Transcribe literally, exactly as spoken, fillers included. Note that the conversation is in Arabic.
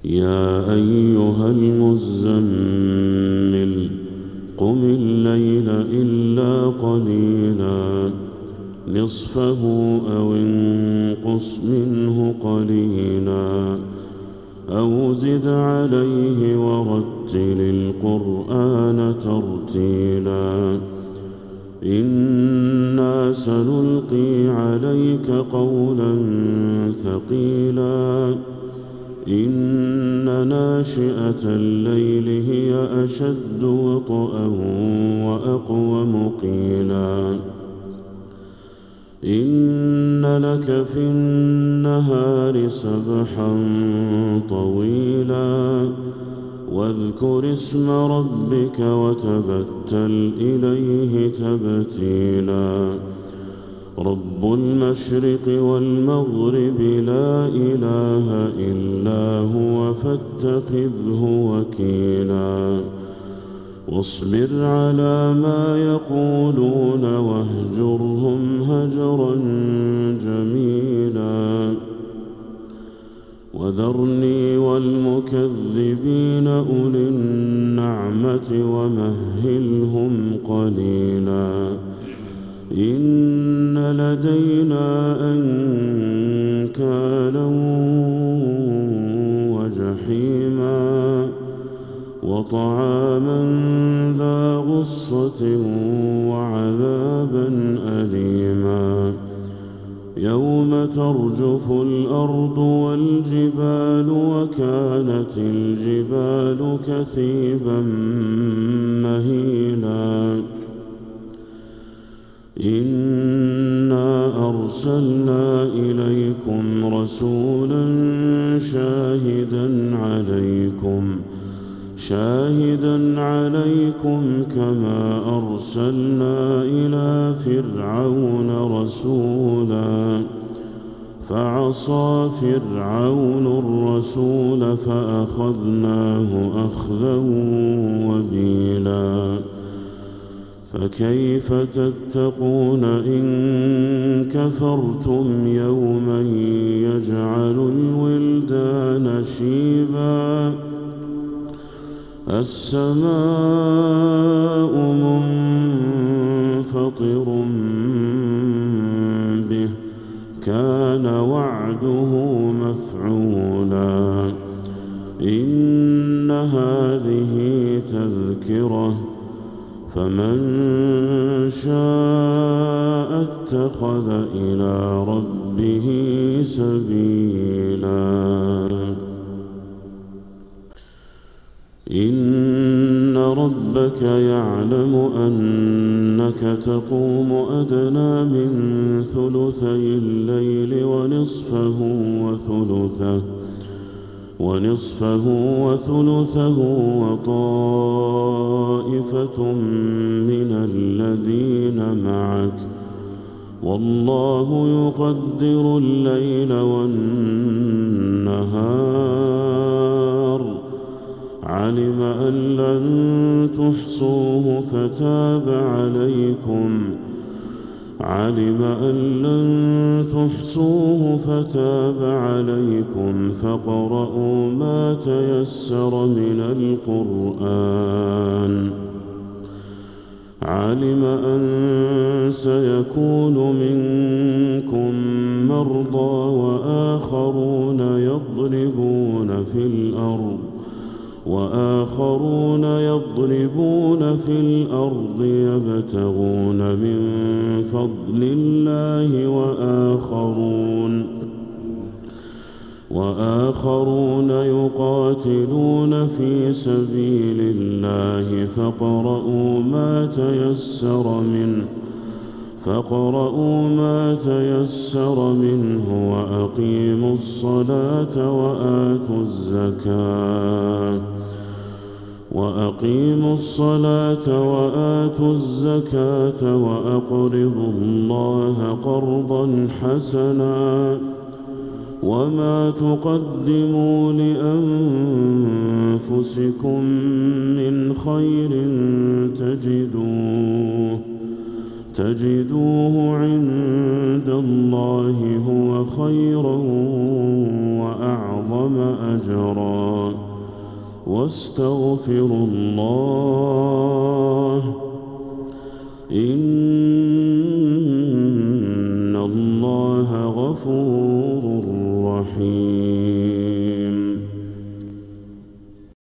يا أيها المزمل قم الليل إلا قليلا نصفه أو انقص منه قليلا أو زد عليه ورتل القرآن ترتيلا إنا سنلقي عليك قولا ثقيلا إن ناشئة الليل هي أشد وطئا وأقوم قيلا إن لك في النهار سبحا طويلا واذكر اسم ربك وتبتل إليه تبتيلا رب المشرق والمغرب لا إله إلا هو فاتخذه وكيلا واصبر على ما يقولون واهجرهم هجرا جميلا وذرني والمكذبين أولي النعمة ومهلهم قليلا إن لدينا أنكالا وجحيما وطعاما ذا غصة وعذابا أليما يوم ترجف الأرض والجبال وكانت الجبال كثيبا مهيلا إنا أرسلنا إليكم رسولا شاهدا عليكم شاهدا عليكم كما أرسلنا إلى فرعون رسولا فعصى فرعون الرسول فأخذناه أخذا وبيلا فكيف تتقون إن كفرتم يوما يجعل الولدان شيبا السماء منفطر به كان وعده مفعولا إن هذه تذكرة فمن شاء اتخذ إلى ربه سبيلا إن ربك يعلم أنك تقوم أدنى من ثلثي الليل ونصفه وثلثه ونصفه وثلثه وطائفة من الذين معك والله يقدر الليل والنهار علم أن لن تحصوه فتاب عليكم علم أن لن تحصوه فتاب عليكم فاقرؤوا ما تيسر من القرآن علم أن سيكون منكم مرضى وآخرون يضربون في الأرض وآخرون يضربون في الأرض يبتغون من فضل الله وآخرون وآخرون يقاتلون في سبيل الله فاقرؤوا ما تيسر منه فاقرؤوا ما تيسر منه وأقيموا الصلاة وآتوا الزكاة وأقيموا الصلاة وآتوا الزكاة وأقرضوا الله قرضا حسنا وما تقدموا لأنفسكم من خير تجدوه تجدوه عند الله هو خيرا وأعظم أعظم أجرا واستغفروا الله إن الله غفور رحيم